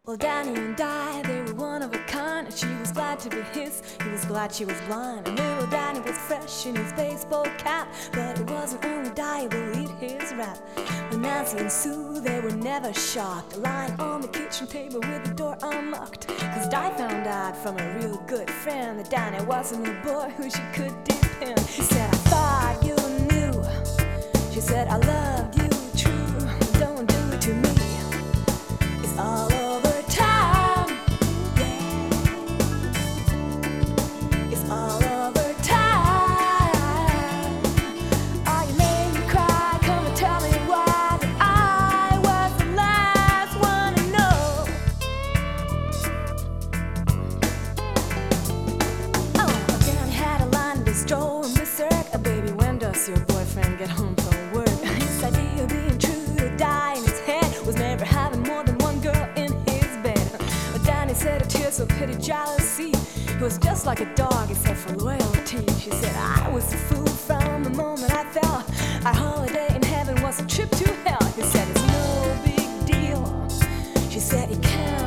Well, Danny and Di, they were one of a kind, and she was glad to be his. He was glad she was blind, and little Danny was fresh in his baseball cap. But it wasn't only Di who believed his rap. When Nancy and Sue, they were never shocked, lying on the kitchen table with the door unlocked. Cause Di found out from a real good friend that Danny wasn't a boy who she could depend. He said, I thought you knew. She said, I loved you true. Don't do it to me. It's all over time. Yeah. It's all over time. Oh, you made me cry. Come and tell me why that I was the last one to know. Oh, Dan had a line to stroll and berserk. Baby, when does your boyfriend get home from work? His idea of being true to Die in his head was never having more than one girl in his bed. But Danny said a tear so pity jealousy. He was just like a dog except for loyalty. She said I was a fool from the moment I fell. Our holiday in heaven was a trip to hell. He said it's no big deal. She said you can't